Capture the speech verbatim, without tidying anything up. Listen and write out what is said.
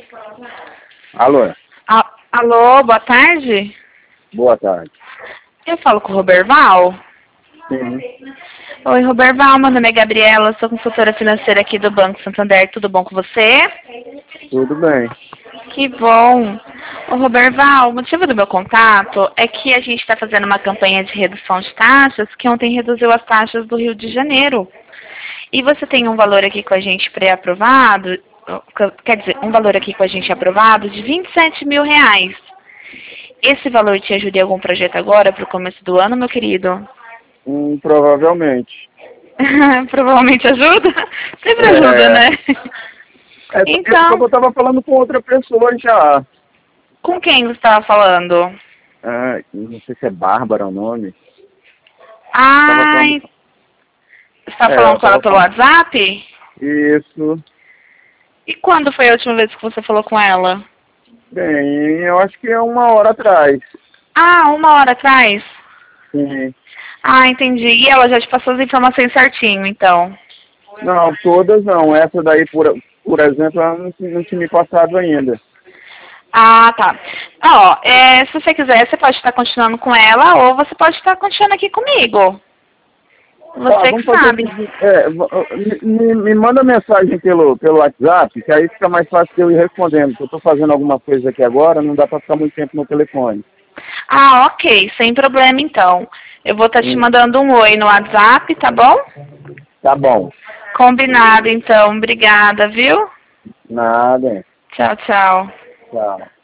Alô? A- Alô, boa tarde. Boa tarde. Eu falo com o Roberval. Sim. Oi, Roberval, meu nome é Gabriela, sou consultora financeira aqui do Banco Santander. Tudo bom com você? Tudo bem. Que bom. Ô, Roberval, o motivo do meu contato é que a gente está fazendo uma campanha de redução de taxas, que ontem reduziu as taxas do Rio de Janeiro. E você tem um valor aqui com a gente pré-aprovado, quer dizer, um valor aqui com a gente aprovado de vinte e sete mil reais. Esse valor te ajuda em algum projeto agora para o começo do ano, meu querido? Hum, provavelmente. Provavelmente ajuda? Sempre ajuda, É, né? é porque Então, eu estava falando com outra pessoa já. com quem você estava falando? Ah, não sei se é Bárbara o nome. Tava falando. Ai, você está É, falando eu com ela tava pelo falando. WhatsApp? Isso. E quando foi a última vez que você falou com ela? Bem, eu acho que é uma hora atrás. Ah, uma hora atrás? Sim. Ah, entendi. E ela já te passou as informações certinho, então? Não, todas não. Essa daí, por, por exemplo, ela não, não tinha me passado ainda. Ah, tá. Ó, é, se você quiser, você pode estar continuando com ela ou você pode estar continuando aqui comigo. Tá, Você vamos que fazer o sabe. seguinte, é, v- me, me manda mensagem pelo, pelo WhatsApp, que aí fica mais fácil de eu ir respondendo, porque eu estou fazendo alguma coisa aqui agora, não dá para ficar muito tempo no telefone. Ah, ok. Sem problema, então. Eu vou estar te Hum, mandando um oi no WhatsApp, tá bom? tá bom. Combinado, então. Obrigada, viu? Nada. Tchau, tchau. Tchau.